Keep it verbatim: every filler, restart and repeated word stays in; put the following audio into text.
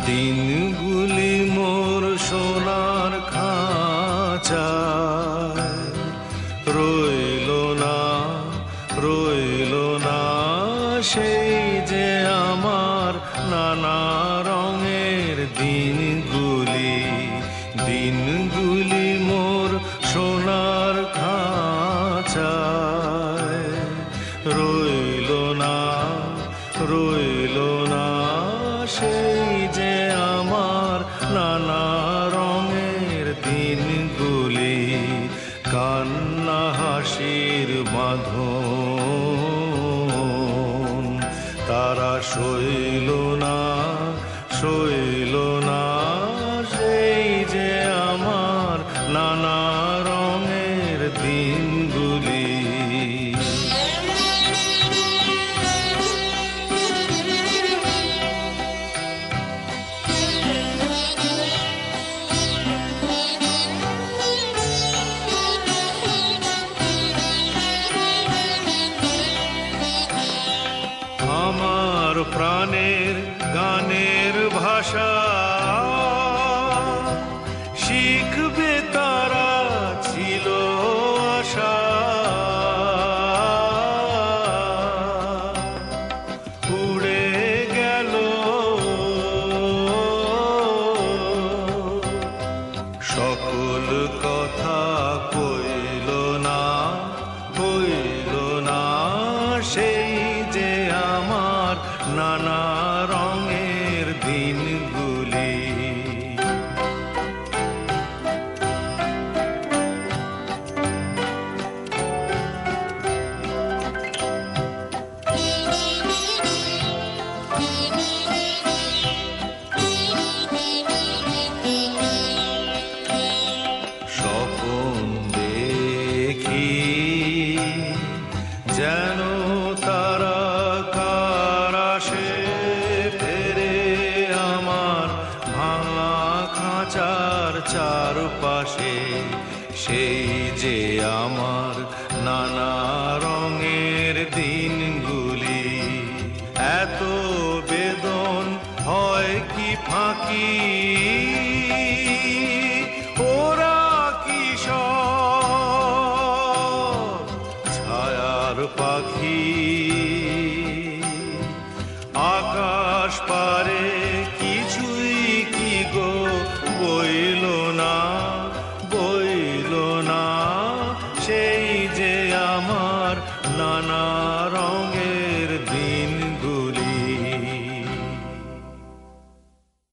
দিনগুলি মোর সোনার খাঁচায় রইল না, রইল না সেই যে আমার নানা রঙের দিনগুলি। দিনগুলি মোর সোনার খাঁচায় রইল না, রইল না সেই যে আমার নানা রঙের দিনগুলি। কান্না হাসির বাঁধন তারা সইল না, সইল না সেই যে আমার নানা রঙের দিনগুলি। আমার প্রাণের গানের ভাষা শিখবে তারা ছিল আশা। উড়ে গেল সকল কথা কইল না, কইল না সেই যে আমার নানা রঙের দিনগুলি। স্বপ্ন দেখি যেন তারা কার আসে ফেরে আমার ভাঙা খাঁচার চারপাশে। সেই যে আমার নানা রঙের দিনগুলি। এত বেদন হয় কি ফাঁকি, ওরা কি সব ছায়ার পাখি। আকাশ পারে কিছুই কি গো বইল না, বইল না সেই যে আমার নানা রঙ